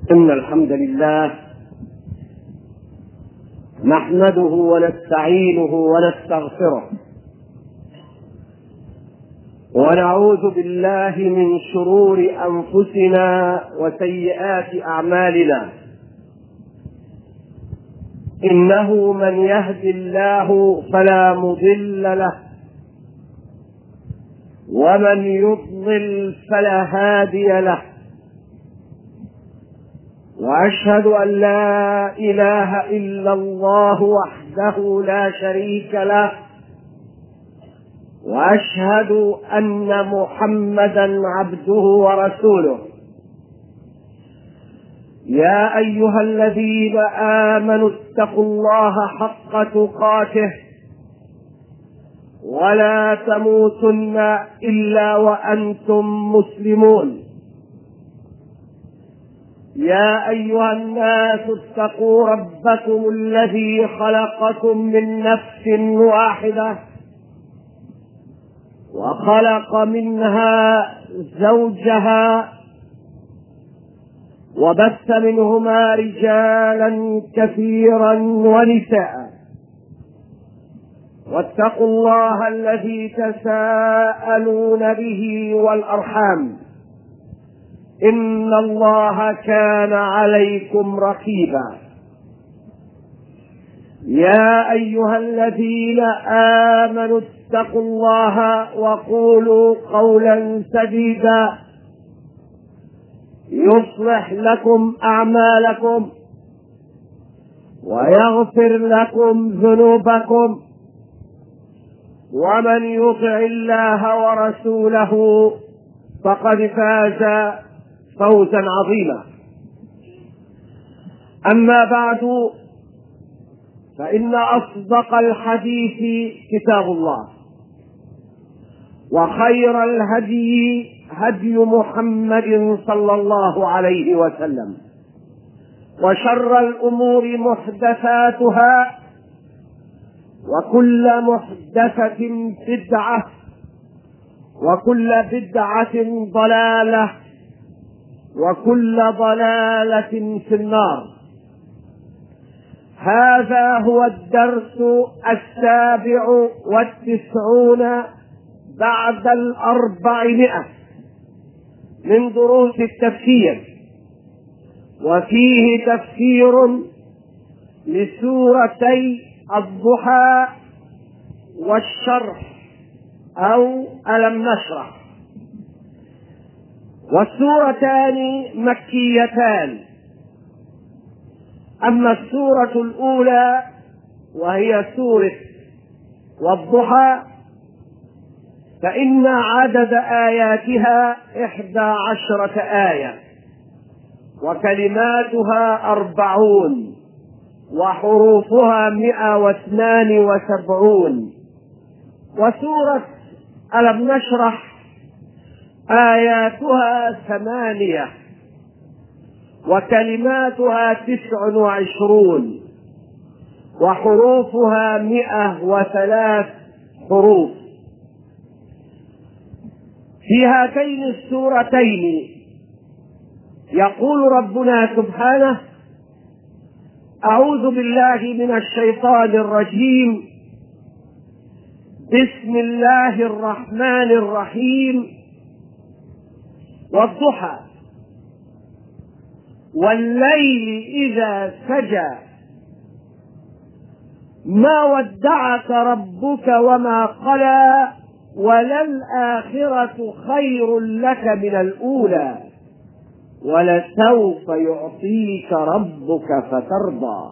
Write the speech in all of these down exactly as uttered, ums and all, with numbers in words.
إن الحمد لله نحمده ونستعينه ونستغفره ونعوذ بالله من شرور أنفسنا وسيئات أعمالنا. إنه من يهد الله فلا مضل له ومن يضلل فلا هادي له، وأشهد أن لا إله إلا الله وحده لا شريك له، وأشهد أن محمدا عبده ورسوله. يا أيها الذين آمنوا اتقوا الله حق تقاته ولا تموتن إلا وأنتم مسلمون. يا أيها الناس اتقوا ربكم الذي خلقكم من نفس واحدة وخلق منها زوجها وبث منهما رجالا كثيرا ونساء، واتقوا الله الذي تساءلون به والأرحام، إن الله كان عليكم رقيبا. يا أيها الذين آمنوا اتقوا الله وقولوا قولا سديدا يصلح لكم أعمالكم ويغفر لكم ذنوبكم، ومن يطع الله ورسوله فقد فاز فوزا عظيما. أما بعد، فإن أصدق الحديث كتاب الله، وخير الهدي هدي محمد صلى الله عليه وسلم، وشر الأمور محدثاتها، وكل محدثة بدعة، وكل بدعة ضلالة، وكل ضلالة في النار. هذا هو الدرس السابع والتسعون بعد الأربعمائة من دروس التفسير، وفيه تفسير لسورتي الضحى والشرح أو ألم نشرح، والسورتان مكيتان. أما السورة الأولى وهي سورة والضحى فإن عدد آياتها إحدى عشرة آية، وكلماتها أربعون، وحروفها مئة واثنان وسبعون. وسورة ألم نشرح آياتها ثمانية، وكلماتها تسع وعشرون، وحروفها مئة وثلاث حروف. في هاتين السورتين يقول ربنا سبحانه: أعوذ بالله من الشيطان الرجيم، بسم الله الرحمن الرحيم، والضحى والليل إذا سجى، ما ودعك ربك وما قلى، وللآخرة خير لك من الأولى، ولسوف يعطيك ربك فترضى.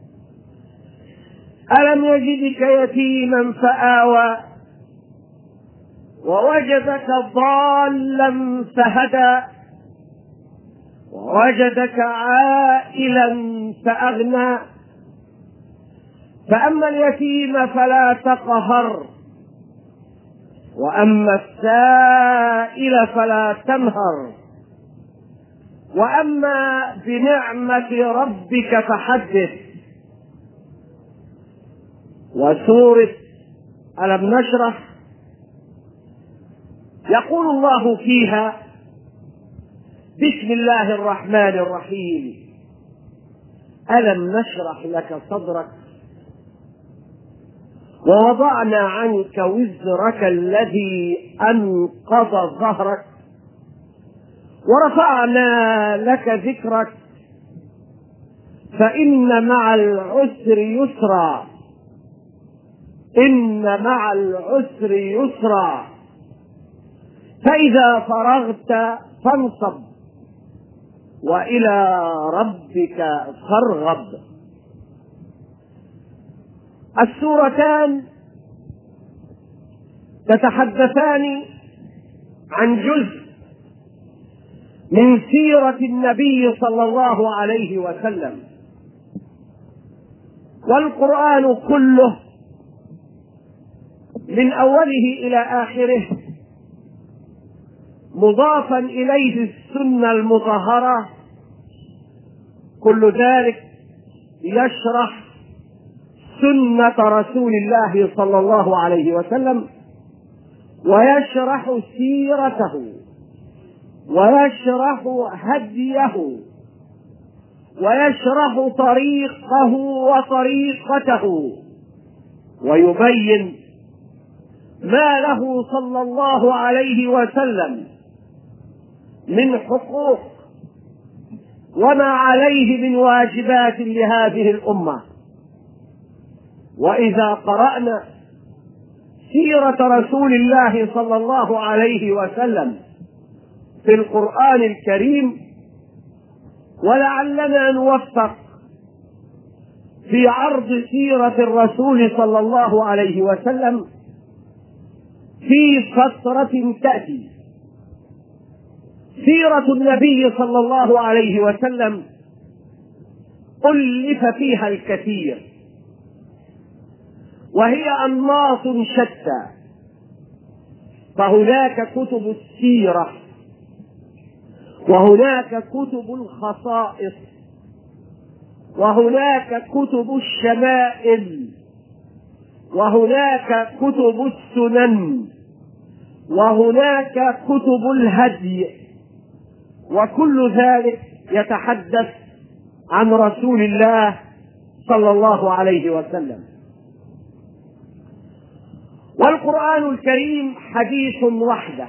ألم يجدك يتيما فآوى، ووجدك ضالا فهدى، ووجدك عائلا فأغنى. فأما اليتيم فلا تقهر، وأما السائل فلا تنهر، وأما بنعمة ربك فحدث. وسورة ألم نشرح يقول الله فيها: بسم الله الرحمن الرحيم. ألم نشرح لك صدرك ووضعنا عنك وزرك الذي أنقض ظهرك ورفعنا لك ذكرك فإن مع العسر يسرا إن مع العسر يسرا فإذا فرغت فانصب وإلى ربك فارغب. السورتان تتحدثان عن جزء من سيرة النبي صلى الله عليه وسلم، والقرآن كله من أوله إلى آخره مضافا إليه السنة المطهرة، كل ذلك يشرح سنة رسول الله صلى الله عليه وسلم، ويشرح سيرته، ويشرح هديه، ويشرح طريقه وطريقته، ويبين ما له صلى الله عليه وسلم من حقوق وما عليه من واجبات لهذه الأمة. وإذا قرأنا سيرة رسول الله صلى الله عليه وسلم في القرآن الكريم، ولعلنا نوفق في عرض سيرة الرسول صلى الله عليه وسلم في فترة تأتي. سيرة النبي صلى الله عليه وسلم ألف فيها الكثير، وهي أنماط شتى، فهناك كتب السيرة، وهناك كتب الخصائص، وهناك كتب الشمائل، وهناك كتب السنن، وهناك كتب الهدي، وكل ذلك يتحدث عن رسول الله صلى الله عليه وسلم. والقرآن الكريم حديث وحده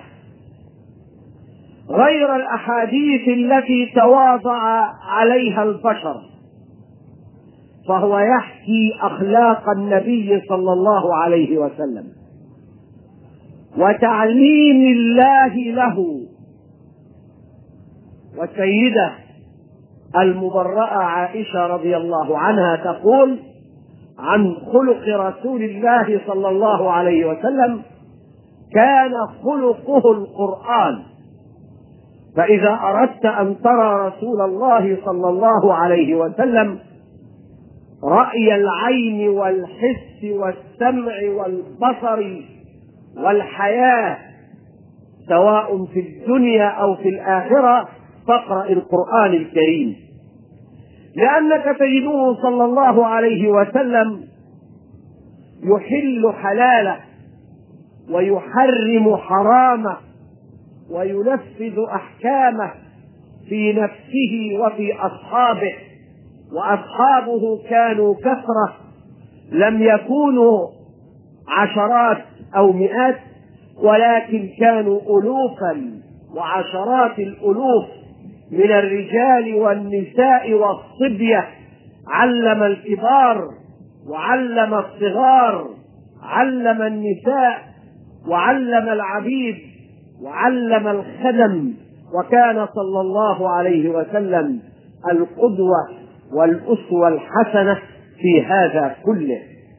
غير الأحاديث التي تواضع عليها البشر، فهو يحكي أخلاق النبي صلى الله عليه وسلم وتعليم الله له. والسيدة المبرأة عائشة رضي الله عنها تقول عن خلق رسول الله صلى الله عليه وسلم: كان خلقه القرآن. فإذا أردت أن ترى رسول الله صلى الله عليه وسلم رأي العين والحس والسمع والبصر والحياة سواء في الدنيا أو في الآخرة، فاقرأ القرآن الكريم، لأنك تجده صلى الله عليه وسلم يحل حلاله ويحرم حرامه وينفذ أحكامه في نفسه وفي أصحابه. وأصحابه كانوا كثرة، لم يكونوا عشرات أو مئات، ولكن كانوا ألوفا وعشرات الألوف من الرجال والنساء والصبية. علم الكبار وعلم الصغار، علم النساء وعلم العبيد وعلم الخدم، وكان صلى الله عليه وسلم القدوة والأسوة الحسنة في هذا كله.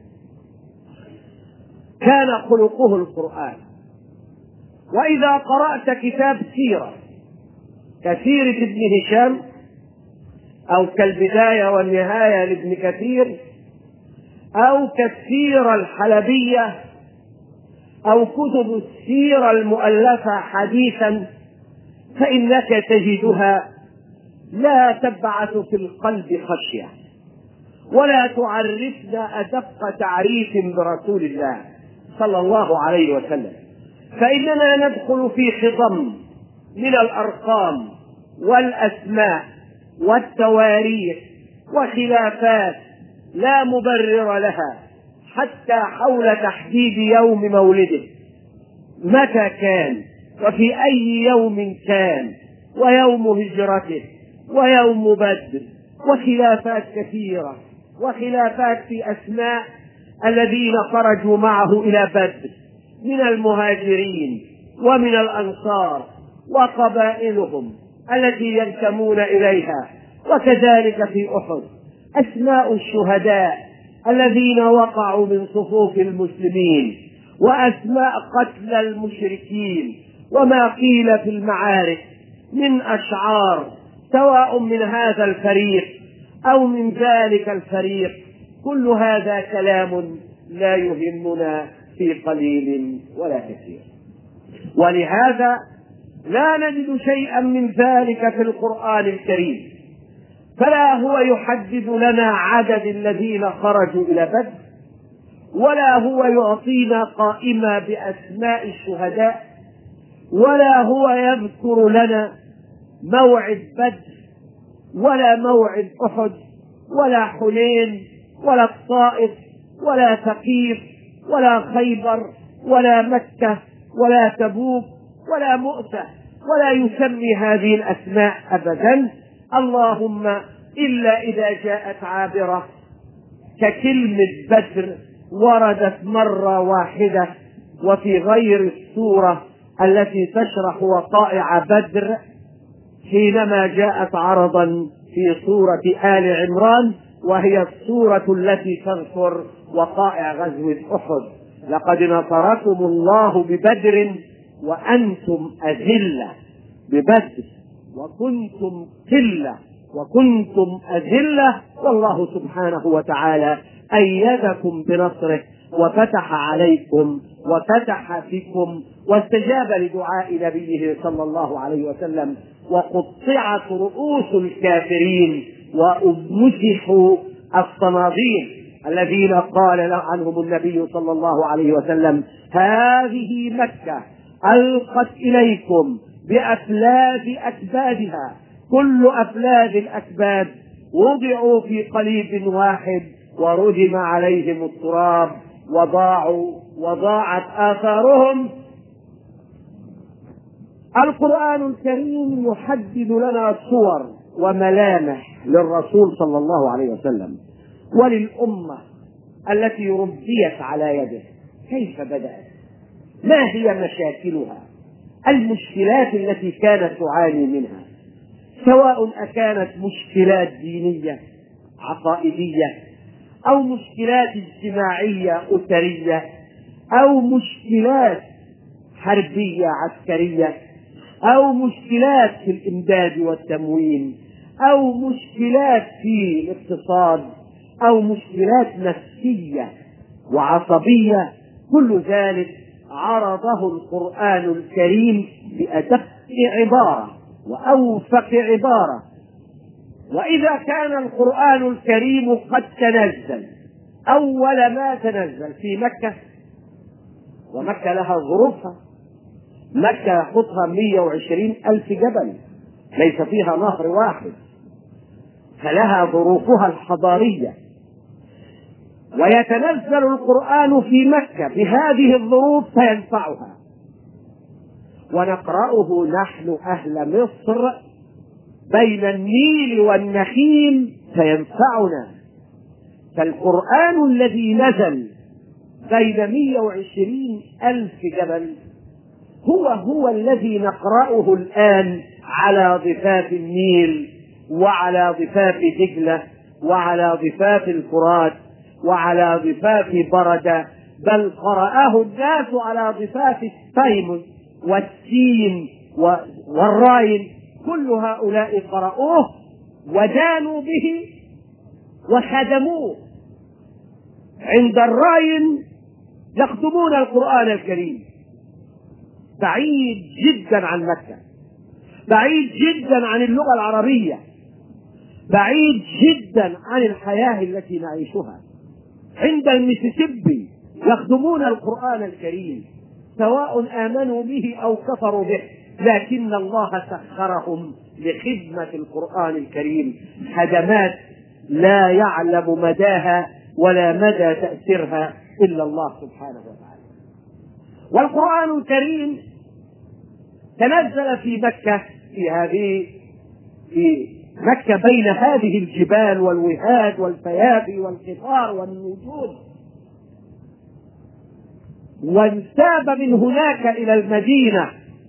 كان خلقه القرآن. وإذا قرأت كتاب سيرة كسيرة ابن هشام أو كالبداية والنهاية لابن كثير أو كالسيرة الحلبية أو كتب السيرة المؤلفة حديثا، فإنك تجدها لا تبعث في القلب خشية، ولا تعرفنا أدق تعريف برسول الله صلى الله عليه وسلم. فإننا ندخل في خضم من الأرقام والأسماء والتواريخ وخلافات لا مبرر لها، حتى حول تحديد يوم مولده، متى كان وفي أي يوم كان، ويوم هجرته ويوم بدر، وخلافات كثيرة، وخلافات في أسماء الذين خرجوا معه إلى بدر من المهاجرين ومن الأنصار وقبائلهم التي ينتمون إليها، وكذلك في أحد أسماء الشهداء الذين وقعوا من صفوف المسلمين، وأسماء قتلى المشركين، وما قيل في المعارك من أشعار سواء من هذا الفريق أو من ذلك الفريق. كل هذا كلام لا يهمنا في قليل ولا كثير، ولهذا لا نجد شيئا من ذلك في القرآن الكريم، فلا هو يحدد لنا عدد الذين خرجوا إلى بدر، ولا هو يعطينا قائمة بأسماء الشهداء، ولا هو يذكر لنا موعد بدر ولا موعد أحد ولا حنين ولا الطائف ولا ثقيف ولا خيبر ولا مكة ولا تبوك ولا مؤتة، ولا يسمي هذه الأسماء أبدا، اللهم إلا إذا جاءت عابرة ككلمة بدر وردت مرة واحدة وفي غير السورة التي تشرح وقائع بدر، حينما جاءت عرضا في سورة آل عمران، وهي السورة التي تذكر وقائع غزوة أحد: لقد نصركم الله ببدر وأنتم أذلة، ببدر وكنتم قلة وكنتم أذلة، والله سبحانه وتعالى أيدكم بنصره وفتح عليكم وفتح فيكم واستجاب لدعاء نبيه صلى الله عليه وسلم، وقطعت رؤوس الكافرين وأمسحوا الصناديق الذين قال عنهم النبي صلى الله عليه وسلم: هذه مكة ألقت إليكم بأفلاذ أكبادها، كل أفلاذ الأكباد وضعوا في قليب واحد وردم عليهم التراب وضاعوا وضاعت آثارهم. القرآن الكريم يحدد لنا صور وملامح للرسول صلى الله عليه وسلم وللأمة التي ربيت على يده، كيف بدأت، ما هي مشاكلها، المشكلات التي كانت تعاني منها، سواء أكانت مشكلات دينية عقائدية أو مشكلات اجتماعية أسرية أو مشكلات حربية عسكرية أو مشكلات في الإمداد والتموين أو مشكلات في الاقتصاد أو مشكلات نفسية وعصبية، كل ذلك عرضه القرآن الكريم بأدق عبارة وأوفق عبارة. وإذا كان القرآن الكريم قد تنزل أول ما تنزل في مكة، ومكة لها ظروفها، مكة يحطها مئة وعشرين ألف جبل، ليس فيها نهر واحد، فلها ظروفها الحضارية، ويتنزل القرآن في مكة بهذه الظروف فينفعها، ونقرأه نحن أهل مصر بين النيل والنخيل فينفعنا. فالقرآن الذي نزل بين مئة وعشرين ألف جبل هو هو الذي نقرأه الآن على ضفاف النيل وعلى ضفاف دجلة وعلى ضفاف الفرات وعلى ضفاف بردة، بل قرأه الناس على ضفاف التيمز والسين والراين، كل هؤلاء قرأوه ودانوا به وخدموه. عند الراين يخدمون القرآن الكريم، بعيد جدا عن مكة، بعيد جدا عن اللغة العربية، بعيد جدا عن الحياة التي نعيشها. عند المسيسيبي يخدمون القرآن الكريم سواء آمنوا به أو كفروا به، لكن الله سخرهم لخدمة القرآن الكريم، هدمات لا يعلم مداها ولا مدى تأثيرها إلا الله سبحانه وتعالى. والقرآن الكريم تنزل في مكة، في هذه في مكة بين هذه الجبال والوهاد والفيافي والقطار والنجود، وانساب من هناك إلى المدينة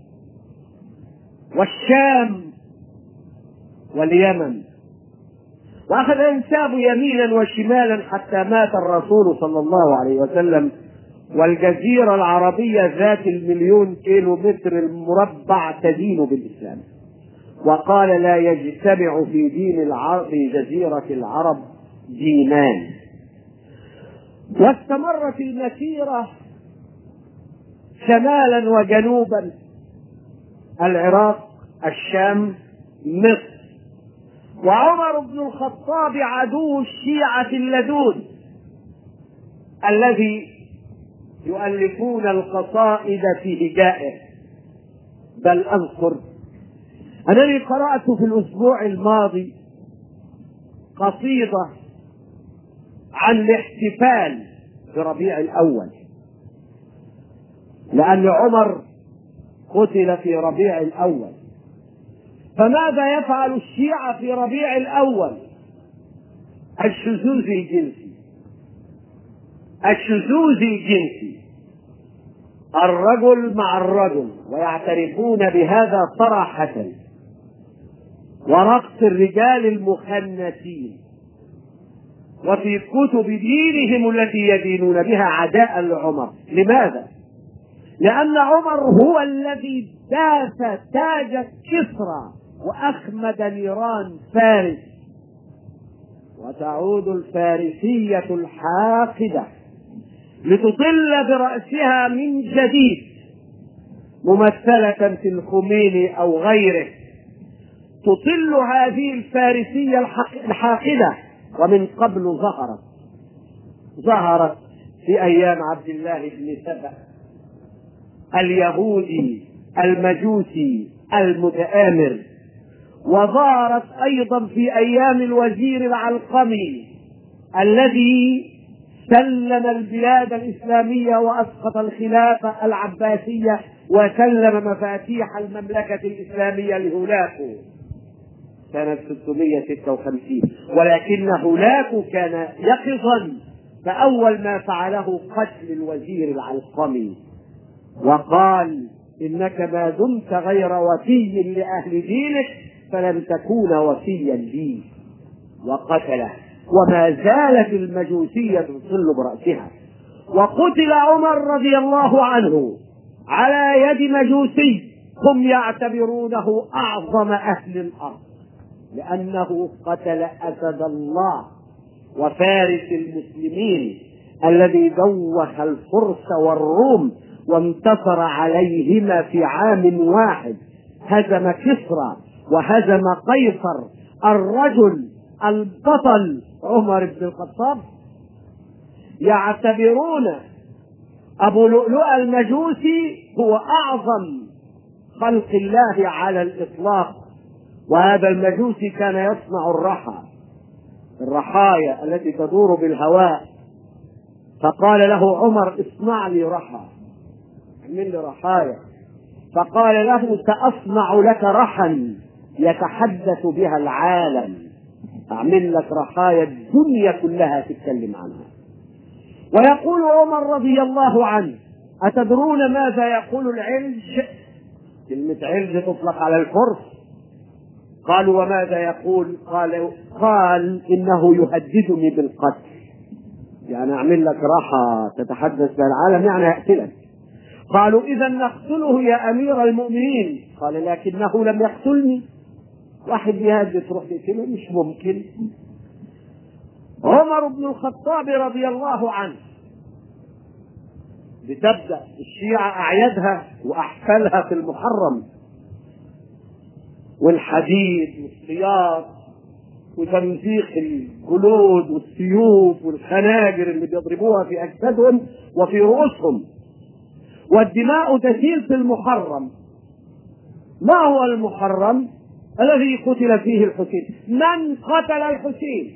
والشام واليمن، وأخذ ينساب يمينا وشمالا حتى مات الرسول صلى الله عليه وسلم، والجزيرة العربية ذات المليون كيلو متر المربع تدين بالإسلام، وقال لا يجتمع في دين العرب في جزيرة العرب دينان. واستمرت المسيرة شمالا وجنوبا، العراق، الشام، مصر. وعمر بن الخطاب عدو الشيعة اللدود الذي يؤلفون القصائد في هجائه. بل أذكر أنني قرأت في الأسبوع الماضي قصيدة عن الاحتفال بربيع الأول، لأن عمر قتل في ربيع الأول، فماذا يفعل الشيعة في ربيع الأول؟ الشذوذ الجنسي. الشذوذ الجنسي، الرجل مع الرجل، ويعترفون بهذا صراحة، ورقص الرجال المخنثين، وفي كتب دينهم التي يدينون بها عداء لعمر. لماذا؟ لأن عمر هو الذي داس تاج كسرى وأخمد نيران فارس، وتعود الفارسية الحاقدة لتطل برأسها من جديد، ممثلة في الخميني أو غيره. تطل هذه الفارسية الحاقدة، ومن قبل ظهرت ظهرت في أيام عبد الله بن سبأ اليهودي المجوسي المتآمر، وظهرت أيضا في أيام الوزير العلقمي الذي سلم البلاد الإسلامية وأسقط الخلافة العباسية وسلم مفاتيح المملكة الإسلامية لهولاكو سنة ستمائة وستة وخمسين. ولكن هولاكو كان يقظا، فأول ما فعله قتل الوزير العلقمي، وقال إنك ما دمت غير وفي لأهل دينك فلن تكون وفيا لي، وقتله. وما زالت المجوسية تصل برأسها. وقتل عمر رضي الله عنه على يد مجوسي هم يعتبرونه أعظم أهل الأرض، لأنه قتل أسد الله وفارس المسلمين الذي دوخ الفرس والروم وانتصر عليهما في عام واحد، هزم كسرى وهزم قيصر. الرجل البطل عمر بن الخطاب. يعتبرون أبو لؤلؤ المجوسي هو أعظم خلق الله على الإطلاق، وهذا المجوسي كان يصنع الرحى الرحايا التي تدور بالهواء، فقال له عمر اصنع لي رحى، اعمل لي رحايا، فقال له سأصنع لك رحا يتحدث بها العالم، أعمل لك رحايا الدنيا كلها تتكلم عنها. ويقول عمر رضي الله عنه أتدرون ماذا يقول العلج؟ كلمة علج تطلق على الفرس. قالوا وماذا يقول؟ قال, قال إنه يهددني بالقتل، يعني أعمل لك راحة تتحدث بالعالم يعني يقتلك. قالوا إذا نقتله يا أمير المؤمنين. قال لكنه لم يقتلني. واحد يهدد تروح تقتله؟ مش ممكن. عمر بن الخطاب رضي الله عنه بتبدأ الشيعة أعيادها وأحفالها في المحرم، والحديد والسياط وتمزيق الجلود والسيوف والخناجر اللي بيضربوها في أجسادهم وفي رؤوسهم، والدماء تسيل في المحرم. ما هو المحرم؟ الذي قتل فيه الحسين. من قتل الحسين؟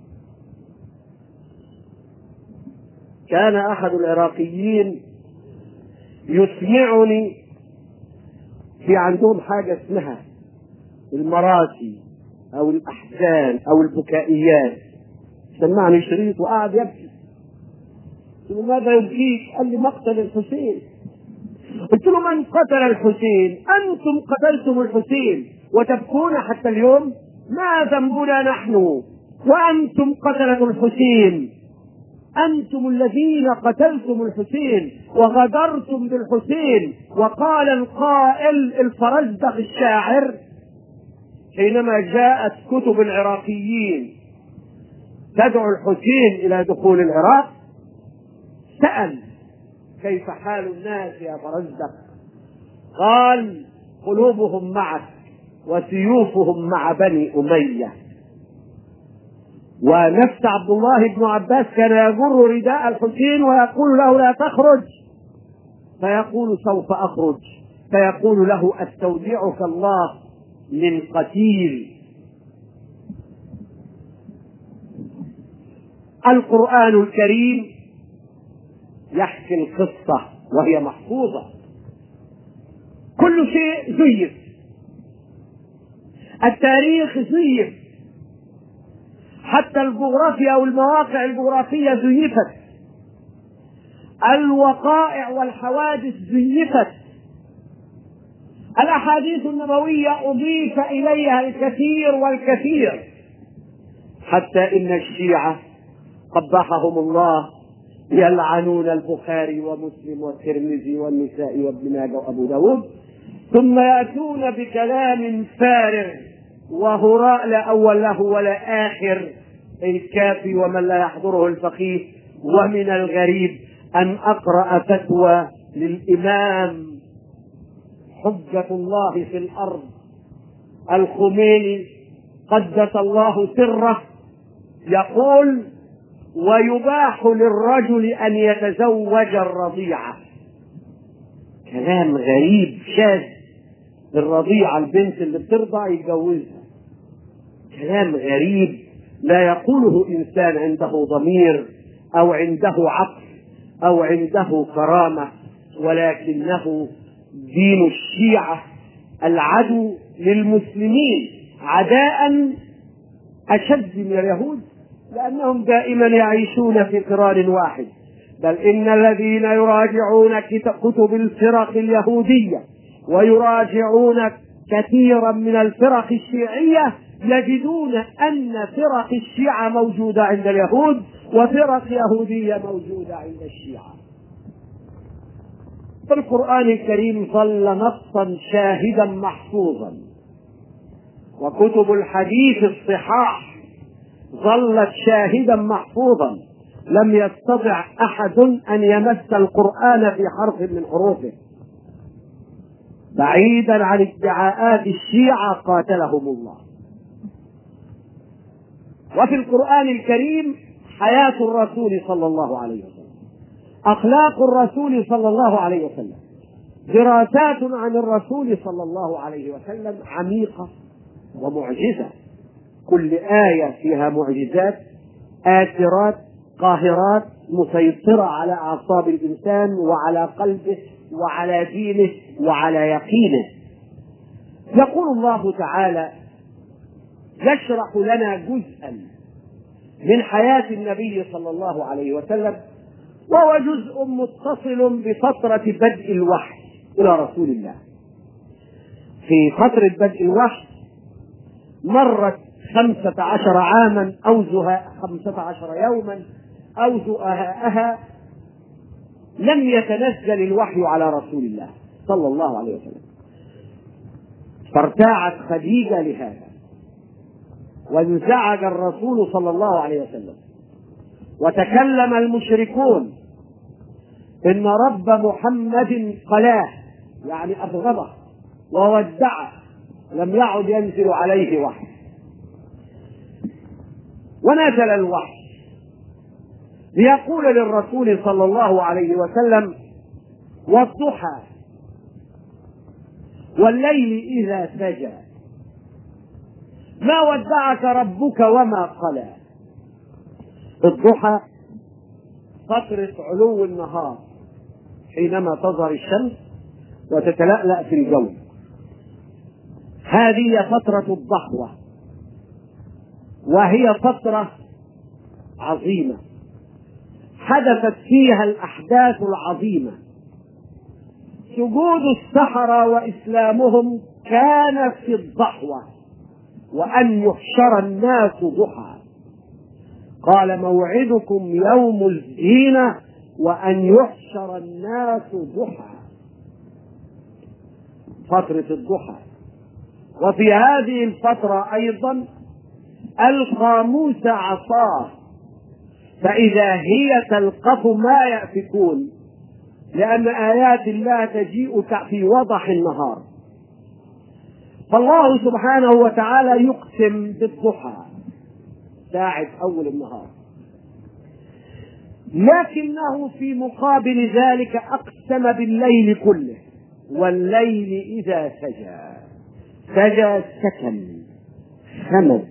كان أحد العراقيين يسمعني في عندهم حاجة اسمها المراسي أو الأحزان أو البكائيات، سمعني شريط وقعد يبكي. قلت له ماذا يبكيك؟ قال لي مقتل الحسين. قلت له من قتل الحسين؟ أنتم قتلتم الحسين وتبكون حتى اليوم؟ ما ذنبنا نحن وأنتم قتلتم الحسين؟ أنتم الذين قتلتم الحسين وغدرتم بالحسين. وقال القائل الفرزدق الشاعر حينما جاءت كتب العراقيين تدعو الحسين إلى دخول العراق سأل كيف حال الناس يا فرزدق؟ قال قلوبهم معك وسيوفهم مع بني أمية. ونفس عبد الله بن عباس كان يجر رداء الحسين ويقول له لا تخرج، فيقول سوف أخرج، فيقول له أستودعك الله من قتيل. القرآن الكريم يحكي القصة وهي محفوظة، كل شيء زيف، التاريخ زيف، حتى الجغرافيا والمواقع الجغرافية زيفت، الوقائع والحوادث زيفت، الأحاديث النبوية أضيف إليها الكثير والكثير، حتى إن الشيعة قبحهم الله يلعنون البخاري ومسلم والترمذي والنسائي وابن ماجه وأبو داود، ثم يأتون بكلام فارغ وهراء لا أول له ولا آخر، الكافي ومن لا يحضره الفقيه. ومن الغريب أن أقرأ فتوى للإمام حجة الله في الأرض الخميني قدس الله سره يقول ويباح للرجل أن يتزوج الرضيعة. كلام غريب شاذ، الرضيعة البنت اللي بترضع يتجوزها، كلام غريب لا يقوله إنسان عنده ضمير أو عنده عقل أو عنده كرامة، ولكنه دين الشيعة العدو للمسلمين عداء أشد من اليهود، لأنهم دائما يعيشون في قرار واحد. بل إن الذين يراجعون كتب الفرق اليهودية ويراجعون كثيرا من الفرق الشيعية يجدون أن فرق الشيعة موجودة عند اليهود وفرق يهودية موجودة عند الشيعة. فالقرآن الكريم ظل نصا شاهدا محفوظا، وكتب الحديث الصحاح ظلت شاهدا محفوظا، لم يستطع أحد أن يمس القرآن في حرف من حروفه، بعيدا عن ادعاءات الشيعة قاتلهم الله. وفي القرآن الكريم حياة الرسول صلى الله عليه وسلم، أخلاق الرسول صلى الله عليه وسلم، دراسات عن الرسول صلى الله عليه وسلم عميقة ومعجزة، كل آية فيها معجزات آثرات قاهرات مسيطرة على أعصاب الإنسان وعلى قلبه وعلى دينه وعلى يقينه. يقول الله تعالى يشرح لنا جزءا من حياة النبي صلى الله عليه وسلم، وهو جزء متصل بفترة بدء الوحي إلى رسول الله. في فترة بدء الوحي مرت خمسة عشر عاما أو زهاء خمسة عشر يوما أو زهاءها لم يتنزل الوحي على رسول الله صلى الله عليه وسلم، فارتاعت خديجة لهذا، وانزعج الرسول صلى الله عليه وسلم، وتكلم المشركون إن رب محمد قلاه، يعني أبغضه وودعه، لم يعد ينزل عليه وحي. ونزل الوحي ليقول للرسول صلى الله عليه وسلم والضحى والليل إذا سجى ما ودعك ربك وما قلى. الضحى فترة علو النهار حينما تظهر الشمس وتتلألأ في الجو، هذه فترة الضحوة، وهي فترة عظيمة حدثت فيها الأحداث العظيمة. سجود السحرة وإسلامهم كان في الضحوة، وأن يحشر الناس ضحى. قال موعدكم يوم الزينة وأن يحشر الناس ضحى، فترة الضحى. وفي هذه الفترة أيضا ألقى موسى عصاه فإذا هي تلقف ما يأفكون، لأن آيات الله تجيء في وضح النهار. فالله سبحانه وتعالى يقسم بالضحى ساعة أول النهار، لكنه في مقابل ذلك أقسم بالليل كله، والليل إذا سجى. سجى سكن خمد،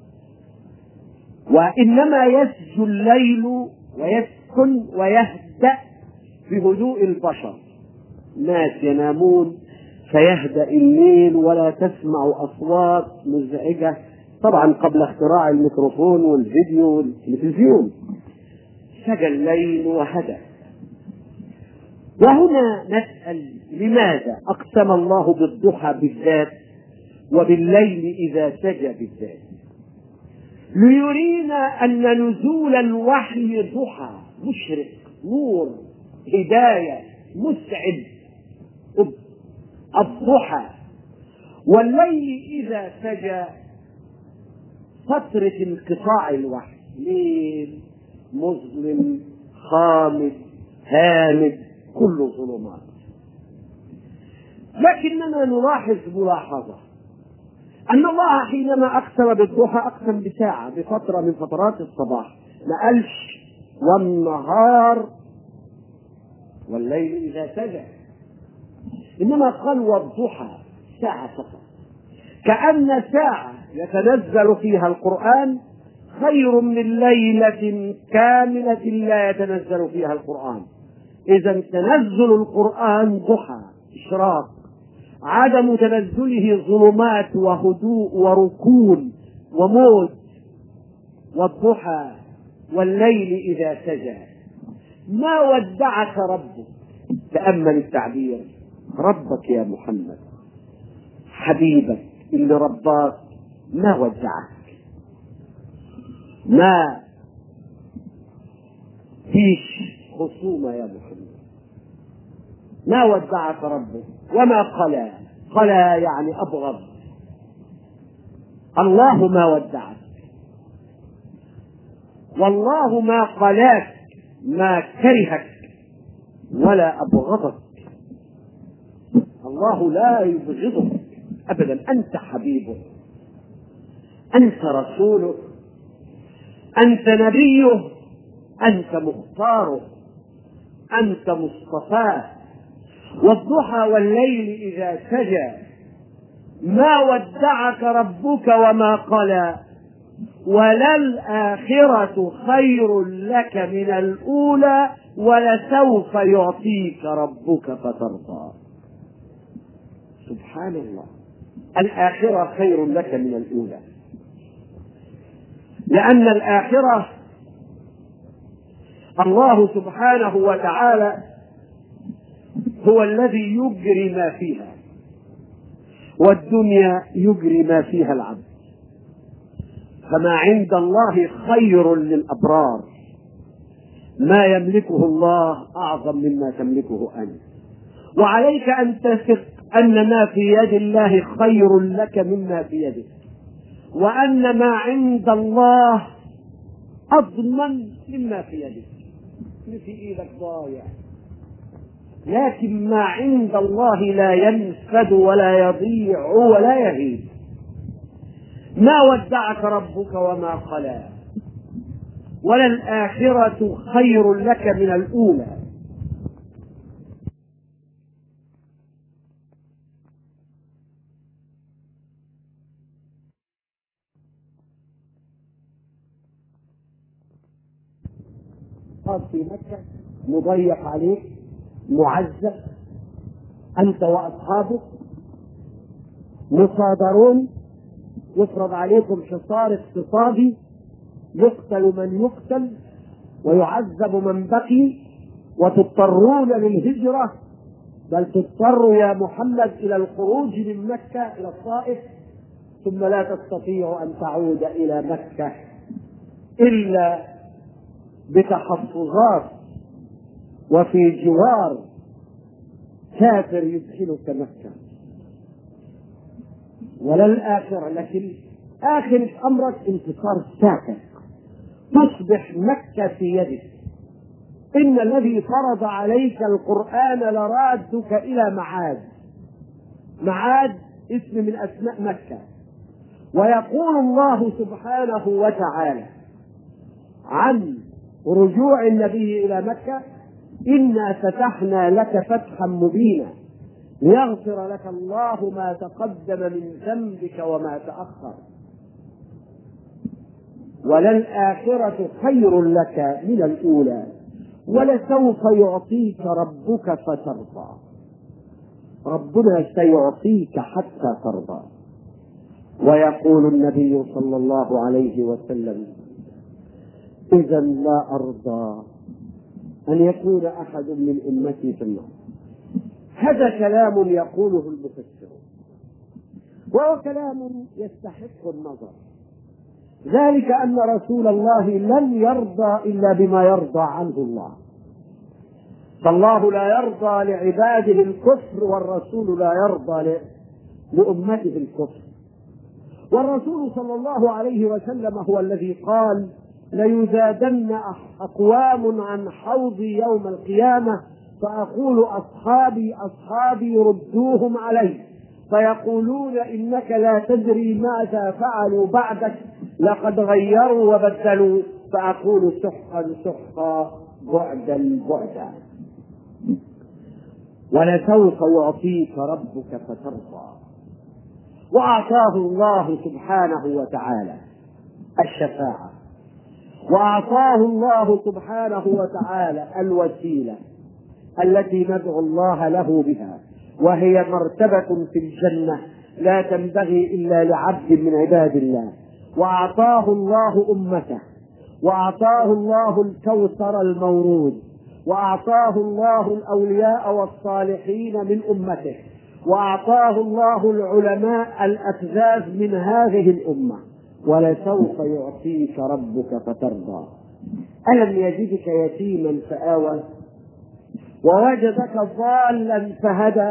وإنما يسجى الليل ويسكن ويهدأ بهدوء البشر. ناس ينامون فيهدأ الليل ولا تسمع أصوات مزعجة، طبعا قبل اختراع الميكروفون والفيديو والتلفزيون. سجى الليل وهدأ. وهنا نسأل لماذا أقسم الله بالضحى بالذات وبالليل إذا سجى بالذات؟ ليرينا أن نزول الوحي ضحى مشرق، نور، هداية، مسعد الضحى. والليل إذا سجى فترة انقطاع الوحي، ليل مظلم خامد هامد كل ظلمات. لكننا نلاحظ ملاحظة أن الله حينما أقسم بالضحى أقسم بساعة، بفترة من فترات الصباح، ما قالش والنهار والليل إذا سجى، إنما قال والضحى ساعة فقط، كأن ساعة يتنزل فيها القرآن خير من ليلة كاملة لا يتنزل فيها القرآن. إذا تنزل القرآن ضحى إشراق، عدم تنزله ظلمات وهدوء وركون وموت. والضحى والليل إذا سجى. ما ودعك ربك، تأمل التعبير، ربك يا محمد حبيبك اللي رباك ما ودعك، ما فيش خصومة يا محمد، ما ودعك ربك وما قلى. قلى يعني أبغض. الله ما ودعك، والله ما قلاك، ما كرهك ولا أبغضك. الله لا يبغضك أبدا، أنت حبيبه، أنت رسوله، أنت نبيه، أنت مختاره، أنت مصطفاه. والضحى والليل إذا سجى. ما ودعك ربك وما قلى، وللآخرة خير لك من الأولى ولسوف يعطيك ربك فترضى. سبحان الله، الآخرة خير لك من الأولى، لأن الآخرة الله سبحانه وتعالى هو الذي يجري ما فيها، والدنيا يجري ما فيها العبد. فما عند الله خير للأبرار، ما يملكه الله أعظم مما تملكه أنت. وعليك أن تثق أن ما في يد الله خير لك مما في يدك، وأن ما عند الله أضمن مما في يدك. اللي في إيدك ضايع، لكن ما عند الله لا ينفد ولا يضيع ولا يهيب. ما ودعك ربك وما قلى، وللآخرة خير لك من الأولى. في مكة، مضيق عليك، معذب أنت وأصحابك، مصادرون، يفرض عليكم حصار اقتصادي، يقتل من يقتل ويعذب من بقي، وتضطرون للهجرة، بل تضطروا يا محمد إلى الخروج من مكة إلى الطائف، ثم لا تستطيع أن تعود إلى مكة إلا بتحفظات وفي جوار كافر يدخلك مكة. ولا الآخرة، لكن آخر أمرك انتصار ساكن، تصبح مكة في يدك. إن الذي فرض عليك القرآن لرادك إلى معاد. معاد اسم من أسماء مكة. ويقول الله سبحانه وتعالى عن رجوع النبي إلى مكة: إنا فتحنا لك فتحا مبينا ليغفر لك الله ما تقدم من ذنبك وما تأخر وللآخرة خير لك من الأولى ولسوف يعطيك ربك فترضى. ربنا سيعطيك حتى ترضى. ويقول النبي صلى الله عليه وسلم: إذا لا أرضى أن يكون أحد من أمتي في النار. هذا كلام يقوله المفسر، وهو كلام يستحق النظر، ذلك أن رسول الله لن يرضى إلا بما يرضى عنه الله. فالله لا يرضى لعباده الكفر، والرسول لا يرضى لأمته الكفر. والرسول صلى الله عليه وسلم هو الذي قال: ليزادن أقوام عن حوضي يوم القيامة فأقول أصحابي أصحابي ردوهم علي، فيقولون إنك لا تدري ماذا فعلوا بعدك، لقد غيروا وبدلوا، فأقول سحقا سحقا بعدا بعدا. ولسوف يعطيك ربك فترضى. وأعطاه الله سبحانه وتعالى الشفاعة، وأعطاه الله سبحانه وتعالى الوسيلة التي ندعو الله له بها، وهي مرتبة في الجنة لا تنبغي إلا لعبد من عباد الله. وأعطاه الله أمته، وأعطاه الله الكوثر المورود، وأعطاه الله الأولياء والصالحين من أمته، وأعطاه الله العلماء الأفذاذ من هذه الأمة. ولسوف يعطيك ربك فترضى. ألم يجدك يتيما فآوى ووجدك ضالا فهدى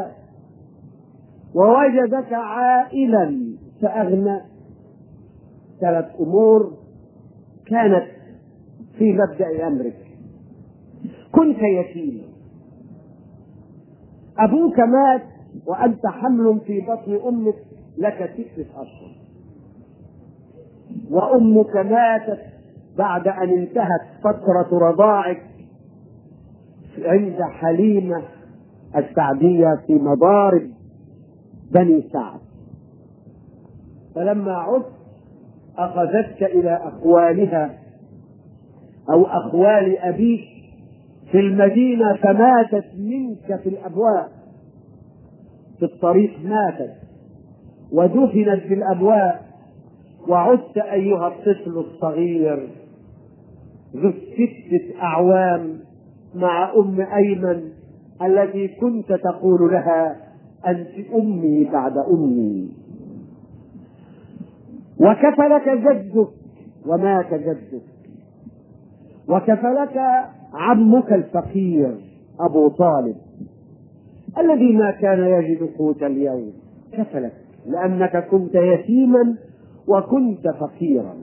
ووجدك عائلا فأغنى. ثلاث أمور كانت في مبدأ أمرك. كنت يتيما، أبوك مات وأنت حمل في بطن أمك لك ستة أشهر، وأمك ماتت بعد أن انتهت فترة رضاعك عند حليمة السعدية في مضارب بني سعد. فلما عدت أخذتك إلى أخوالها أو أخوال أبيك في المدينة، فماتت منك في الأبواب، في الطريق ماتت ودفنت في الأبواب. وعدت أيها الطفل الصغير ذو الستة أعوام مع أم أيمن التي كنت تقول لها: أنت أمي بعد أمي. وكفلك جدك ومات جدك، وكفلك عمك الفقير أبو طالب الذي ما كان يجد قوت اليوم، كفلك لأنك كنت يتيما وكنت فقيرا،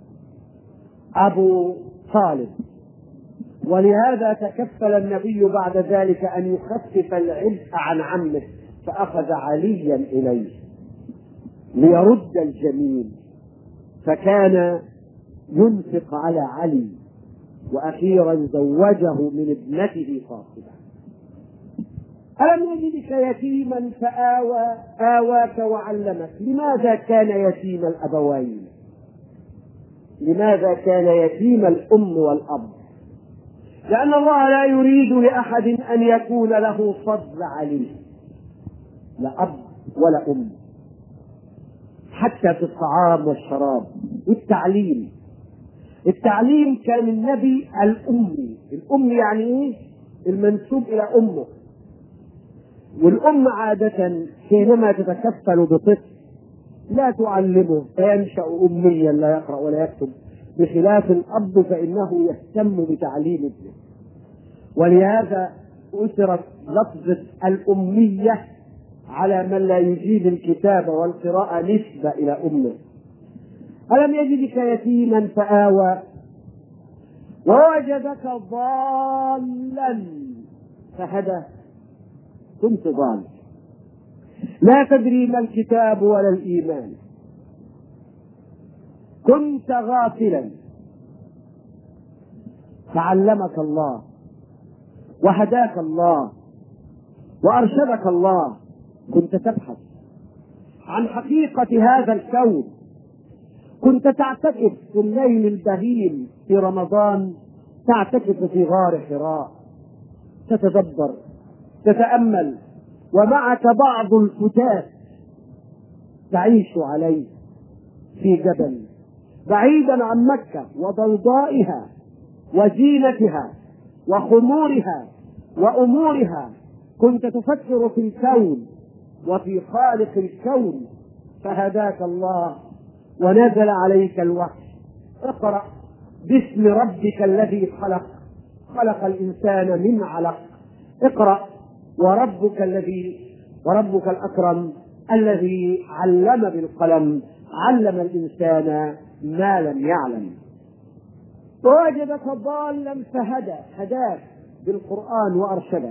أبو طالب. ولهذا تكفل النبي بعد ذلك أن يخفف العبء عن عمه، فأخذ عليا إليه ليرد الجميل، فكان ينفق على علي، وأخيرا زوجه من ابنته فاطمة. ألم يجدك يتيما فآوى آواك وعلمك. لماذا كان يتيم الأبوين؟ لماذا كان يتيم الأم والأب؟ لأن الله لا يريد لأحد أن يكون له فضل عليه، لا أب ولا أم، حتى في الطعام والشراب والتعليم. التعليم كان النبي الأمي. الأم يعني إيه؟ المنسوب إلى أمه. والأم عادة حينما تتكفل بطفل لا تعلمه فينشأ أميا لا يقرأ ولا يكتب، بخلاف الأب فإنه يهتم بتعليم ابنه. ولهذا أثرت لفظة الأمية على من لا يجيد الكتاب والقراءة نسبة إلى أمه. ألم يجدك يتيما فآوى ووجدك ضالا فهدى. كنت ضال لا تدري ما الكتاب ولا الإيمان، كنت غافلا فعلمك الله وهداك الله وأرشدك الله. كنت تبحث عن حقيقة هذا الكون، كنت تعتكف في الليل البهيم في رمضان، تعتكف في غار حراء، تتدبر تتأمل، ومعك بعض الفتات تعيش عليه في جبل بعيدا عن مكة وضوضائها وزينتها وخمورها وأمورها. كنت تفكر في الكون وفي خالق الكون، فهداك الله ونزل عليك الوحي. اقرأ باسم ربك الذي خلق، خلق الإنسان من علق. اقرأ وربك الذي وربك الأكرم الذي علم بالقلم، علم الإنسان ما لم يعلم. ووجدك ضالا فهدى، هداك بالقرآن وأرشدك.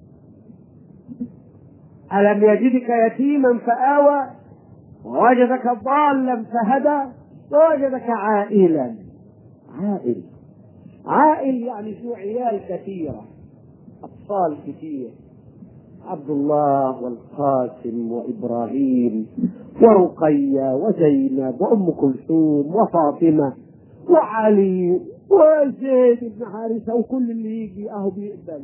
ألم يجدك يتيما فآوى ووجدك ضالا فهدى ووجدك عائلا. عائل عائل يعني شو عيال كثيرة، أطفال كثير، عبد الله والقاسم وإبراهيم ورقية وزينب وأم كلثوم وفاطمة وعلي وزيد بن حارثة وكل اللي يجي أهو بيقبل.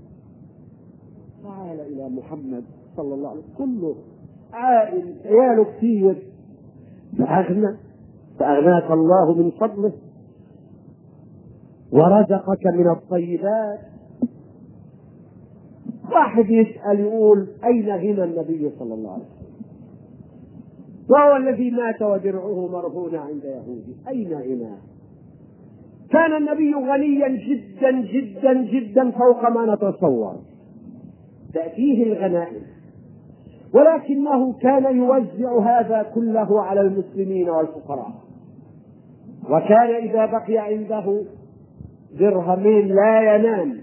تعال إلى محمد صلى الله عليه وسلم كله عائل، عياله كثير، فأغنى فأغناك الله من فضله ورزقك من الطيبات. واحد يسأل يقول أين غنى النبي صلى الله عليه وسلم وهو الذي مات ودرعه مرهون عند يهودي؟ أين غناه؟ كان النبي غنيا جدا جدا جدا فوق ما نتصور، تأتيه الغنائم، ولكنه كان يوزع هذا كله على المسلمين والفقراء. وكان إذا بقي عنده درهمين لا ينام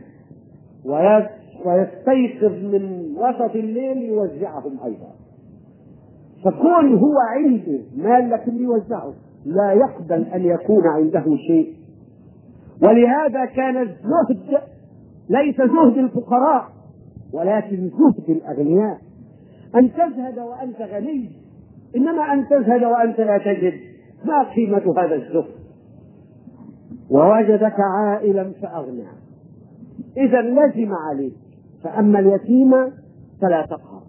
ويستيقظ من وسط الليل يوزعهم أيضا. فكون هو عنده مال لكن يوزعه، لا يقبل أن يكون عنده شيء. ولهذا كان الزهد ليس زهد الفقراء ولكن زهد الأغنياء. أن تزهد وأنت غني، إنما أن تزهد وأنت لا تجد، ما قيمة هذا الزهد؟ ووجدك عائلا فأغنى، إذا لزم عليك. فأما اليتيم فلا تقهر،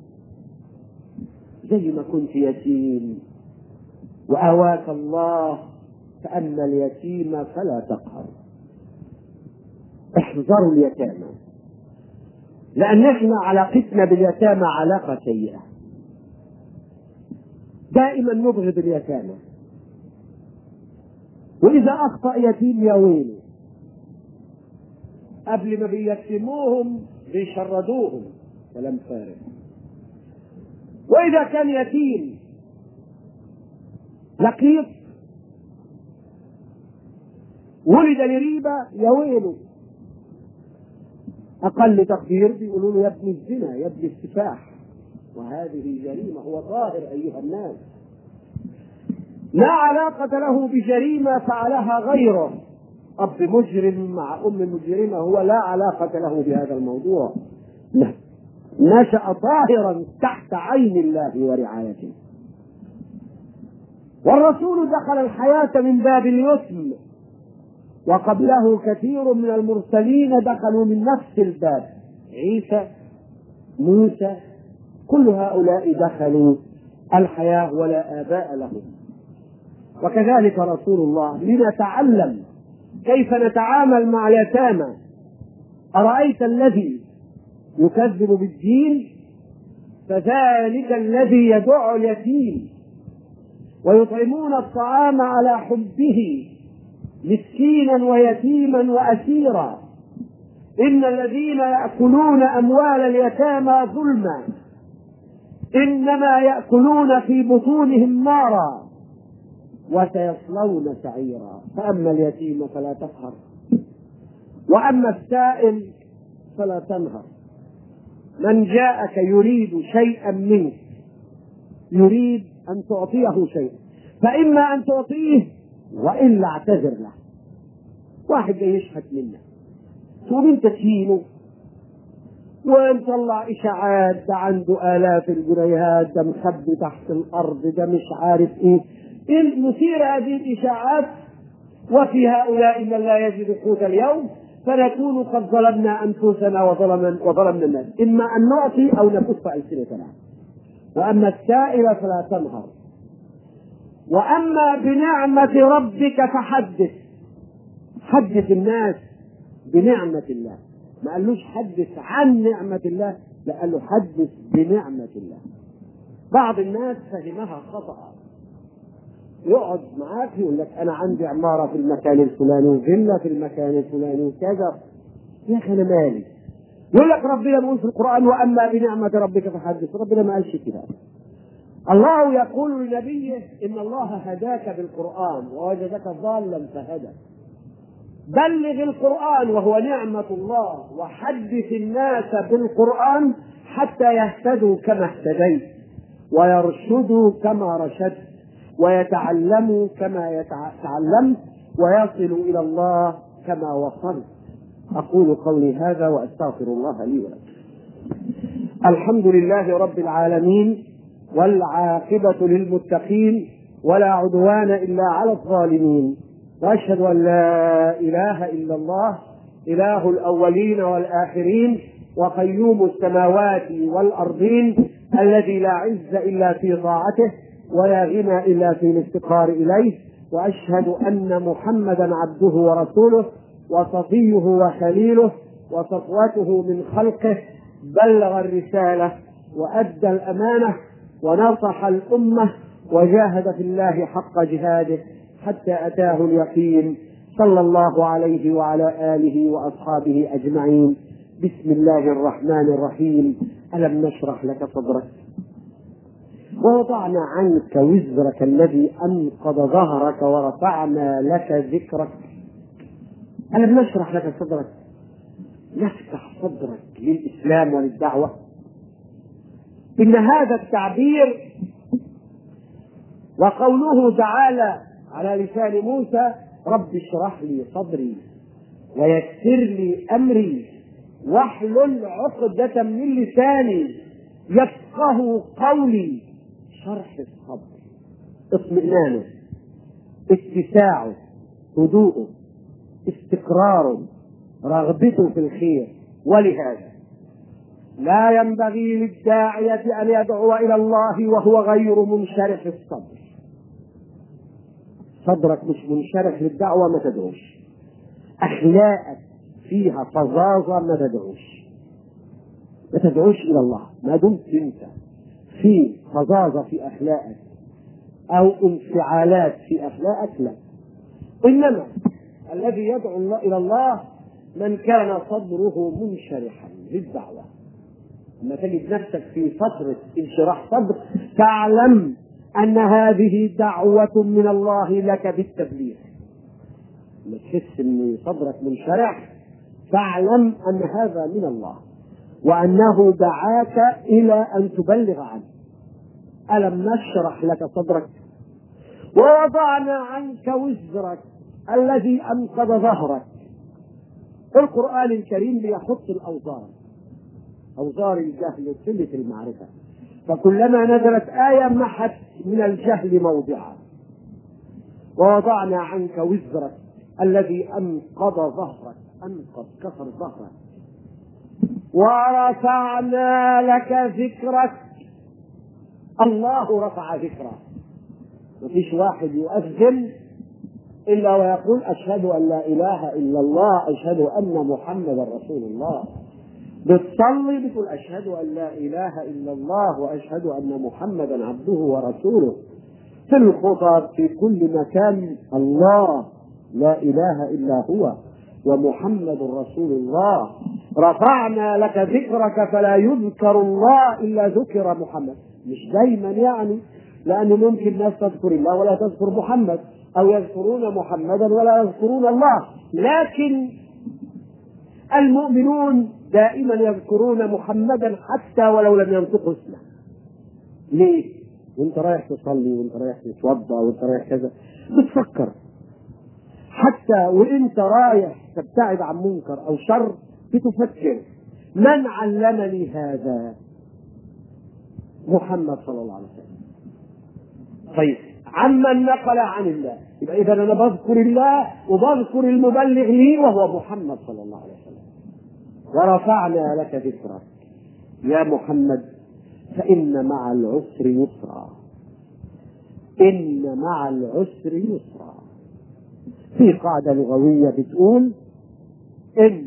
زي ما كنت يتيم وأواك الله، فأما اليتيم فلا تقهر. احذروا اليتامى، لأن احنا علاقتنا باليتامى علاقة سيئة، دائما نبغض اليتامى، وإذا أخطأ يتيم يا ويله، قبل ما بيتموهم بيشردوهم كلام فارغ. وإذا كان يتيم لقيط ولد لريبة يا ويله، أقل تقدير بيقولوا له يا ابن الزنا يا ابن السفاح، وهذه جريمة. هو ظاهر أيها الناس، لا علاقة له بجريمة فعلها غيره. أب مجرم مع أم مجرمة هو لا علاقة له بهذا الموضوع، نشأ طاهرا تحت عين الله ورعايته. والرسول دخل الحياة من باب اليتم، وقبله كثير من المرسلين دخلوا من نفس الباب، عيسى، موسى، كل هؤلاء دخلوا الحياة ولا آباء لهم. وكذلك رسول الله، لنتعلم كيف نتعامل مع اليتامى. أرأيت الذي يكذب بالدين فذلك الذي يدع اليتيم ويطعمون الطعام على حبه مسكينا ويتيما وأسيرا، إن الذين يأكلون أموال اليتامى ظلما إنما يأكلون في بطونهم نارا وسيصلون سعيرا. فأما اليتيم فلا تقهر وأما السائل فلا تنهر. من جاءك يريد شيئا منك، يريد أن تعطيه شيئا، فإما أن تعطيه وإلا اعتذر له. واحد جاي يشحت منك تقوم انت تهينه ونطلع اشاعات، ده عنده آلاف الجنيهات، ده مخبي تحت الأرض، ده مش عارف ايه، إن نثير هذه الإشاعات وفي هؤلاء من لا يجد قوت اليوم، فنكون قد ظلمنا أنفسنا وظلمنا وظلمنا الناس. إما أن نعطي أو نكف ألسنتنا. وأما السائل فلا تنهر وأما بنعمة ربك فحدث. حدث الناس بنعمة الله، ما قالوش حدث عن نعمة الله، لا قال له حدث بنعمة الله. بعض الناس فهمها خطأ، يقعد معاك يقول لك أنا عندي عمارة في المكان الفلاني وفيلا في المكان الفلاني وكذا. يا أخي أنا مالي؟ يقول لك ربنا بيقول في القرآن وأما بنعمة ربك فحدث. ربنا ما قالش كده. الله يقول لنبيه إن الله هداك بالقرآن ووجدك ضالا فهدى. بلغ القرآن وهو نعمة الله وحدث الناس بالقرآن حتى يهتدوا كما اهتديت ويرشدوا كما رشدت ويتعلموا كما تعلمت ويصلوا إلى الله كما وصلت. أقول قولي هذا وأستغفر الله لي ولكم. الحمد لله رب العالمين والعاقبة للمتقين ولا عدوان إلا على الظالمين، وأشهد أن لا إله إلا الله إله الأولين والآخرين وقيوم السماوات والأرضين الذي لا عز إلا في طاعته ولا غنى إلا في الافتقار إليه. وأشهد أن محمدا عبده ورسوله وصفيه وخليله وصفوته من خلقه، بلغ الرسالة وأدى الأمانة ونصح الأمة وجاهد في الله حق جهاده حتى أتاه اليقين، صلى الله عليه وعلى آله وأصحابه أجمعين. بسم الله الرحمن الرحيم. ألم نشرح لك صدرك ووضعنا عنك وزرك الذي أنقض ظهرك ورفعنا لك ذكرك. ألم نشرح لك صدرك، نفتح صدرك للإسلام وللدعوة. إن هذا التعبير وقوله تعالى على لسان موسى رب اشرح لي صدري ويسر لي أمري واحلل عقدة من لساني يفقه قولي. شرح الصدر اطمئنانه، اتساعه، هدوءه، استقراره، رغبته في الخير. ولهذا لا ينبغي للداعية أن يدعو إلى الله وهو غير منشرح الصدر. صدرك مش منشرح للدعوة ما تدعوش. أخلاقك فيها فظاظة ما تدعوش، ما تدعوش إلى الله. ما دمت أنت في فظاظة في أخلاقك أو انفعالات في أخلاقك لا. إنما الذي يدعو إلى الله من كان صدره منشرحا للدعوة. لما تجد نفسك في فترة انشراح صدر تعلم أن هذه دعوة من الله لك بالتبليغ. لما تحس أن صدرك منشرح فاعلم أن هذا من الله وأنه دعاك إلى أن تبلغ عنه. ألم نشرح لك صدرك ووضعنا عنك وزرك الذي أنقض ظهرك. القرآن الكريم بيحط الأوزار، أوزار الجهل وقلة المعرفة، فكلما نزلت آية محت من الجهل موضعا. ووضعنا عنك وزرك الذي أنقض ظهرك، أنقض كسر ظهرك. ورفعنا لك ذكرك، الله رفع ذكره. مفيش واحد يؤذن إلا ويقول أشهد أن لا إله إلا الله، أشهد أن محمدا رسول الله. بتصلي بتقول أشهد أن لا إله إلا الله وأشهد أن محمدا عبده ورسوله. في الخطب في كل مكان الله لا إله إلا هو ومحمد رسول الله. رفعنا لك ذكرك فلا يذكر الله إلا ذكر محمد. مش دايما يعني، لأنه ممكن ناس تذكر الله ولا تذكر محمد، أو يذكرون محمدا ولا يذكرون الله، لكن المؤمنون دائما يذكرون محمدا حتى ولو لم ينطقوا اسمه. ليه؟ وانت رايح تصلي وانت رايح تتوضا وانت رايح كذا بتفكر، حتى وانت رايح تبتعد عن منكر او شر بتفكر من علمني هذا؟ محمد صلى الله عليه وسلم. طيب عمن نقل عن الله؟ يبقى اذا انا بذكر الله وبذكر المبلغ لي وهو محمد صلى الله عليه وسلم. ورفعنا لك ذكرك يا محمد فإن مع العسر يسرا، إن مع العسر يسرا. في قاعدة لغوية بتقول إن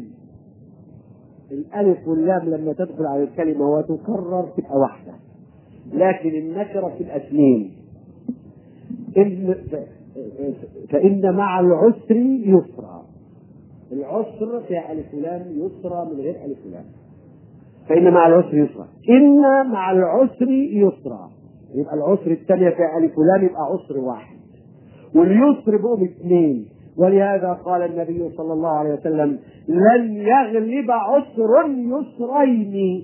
الألف واللام لما تدخل على الكلمة وتكرر تبقى واحدة، لكن النكرة تبقى اثنين. إن فإن مع العسر يسرا، العسر في ألف ولام، يسرى من غير ألف ولام. فإن مع العسر يسرا، إن مع العسر يسرا، يبقى العسر الثانية في ألف ولام يبقى عسر واحد، واليسر بقوا باثنين. ولهذا قال النبي صلى الله عليه وسلم لن يغلب عسر يسرين،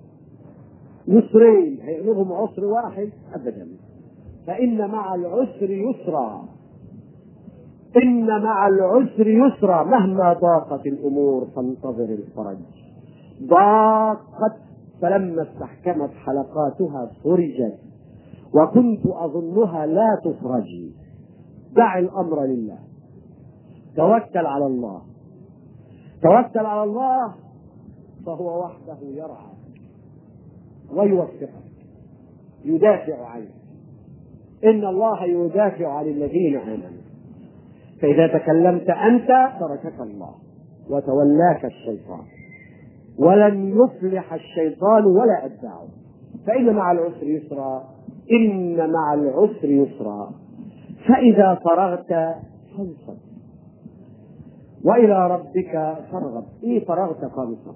يسرين هيغلبهم عسر واحد أبدا. فإن مع العسر يسرا، إن مع العسر يسرا، مهما ضاقت الأمور فانتظر الفرج. ضاقت فلما استحكمت حلقاتها فرجت، وكنت أظنها لا تفرج. دع الأمر لله، توكل على الله، توكل على الله فهو وحده يرعى ويوفقك، يدافع عنك. إن الله يدافع عن الذين آمنوا. فإذا تكلمت أنت تركك الله وتولاك الشيطان، ولن يفلح الشيطان ولا أتباعه. فإن مع العسر يسرا، إن مع العسر يسرا، فإذا فرغت فانصب وإلى ربك فارغب. إيه فرغت فانصب؟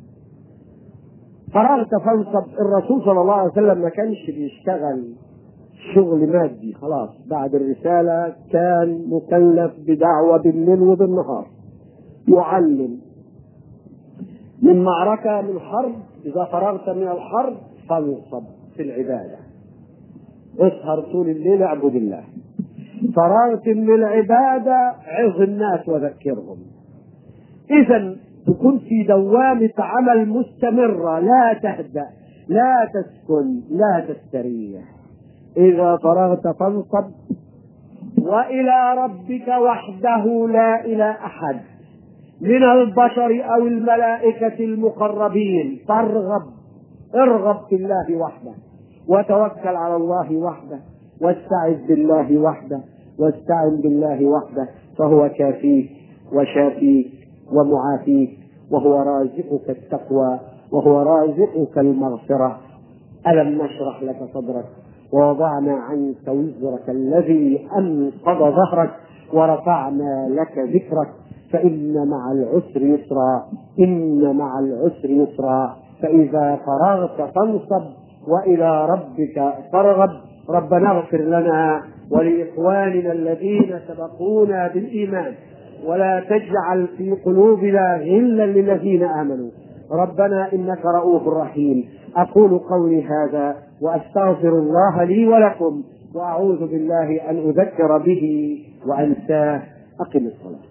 فرغت فانصب، الرسول صلى الله عليه وسلم ما كانش بيشتغل شغل مادي، خلاص بعد الرسالة كان مكلف بدعوة بالليل وبالنهار، يعلم من معركة من حرب. إذا فرغت من الحرب فانصب في العبادة، اسهر طول الليل اعبد الله. فرغت من العبادة عظ الناس وذكرهم. إذن تكون في دوامة عمل مستمرة، لا تهدأ لا تسكن لا تستريح. إذا فرغت فانصب وإلى ربك وحده لا إلى أحد من البشر أو الملائكة المقربين فارغب، ارغب في الله وحده، وتوكل على الله وحده، واستعذ بالله وحده، واستعن بالله وحده، فهو كافيك وشافيك ومعافيك، وهو رازقك التقوى، وهو رازقك المغفرة. ألم نشرح لك صدرك ووضعنا عنك وزرك الذي أنقض ظهرك ورفعنا لك ذكرك. فإن مع العسر يسرا، إن مع العسر يسرا، فإذا فرغت فانصب وإلى ربك فارغب. ربنا اغفر لنا ولإخواننا الذين سبقونا بالإيمان، ولا تجعل في قلوبنا غلا للذين آمنوا، ربنا إنك رؤوف رحيم. أقول قولي هذا وأستغفر الله لي ولكم، وأعوذ بالله أن أذكر به وأنساه. أقم الصلاة.